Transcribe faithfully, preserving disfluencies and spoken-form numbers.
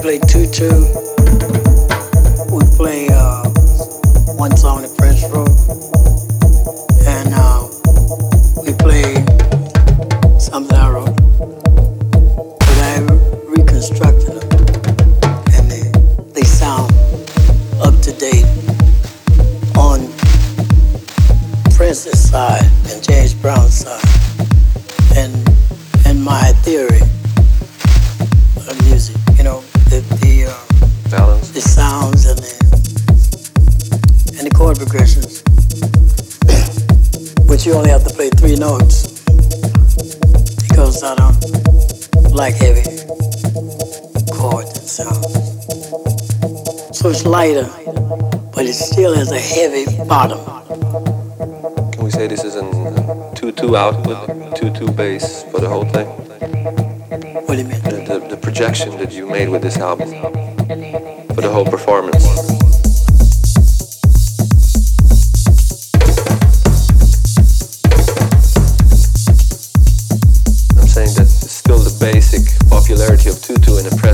play two-two. We play uh, one song in French Road. And uh, we play something I wrote. But I reconstructed them. And they, they sound up to date on Prince's side and James Brown's side. And, and my theory of music, you know, the, the, uh, balance, the sounds and the, and the chord progressions, which you only have to play three notes because I don't like heavy chords and sounds. So it's lighter, but it still has a heavy bottom. can we say this is a two-two output, two-two bass for the whole thing? What do you mean? The, the, the projection that you made with this album for the whole performance. I'm saying that still the basic popularity of two-two in the press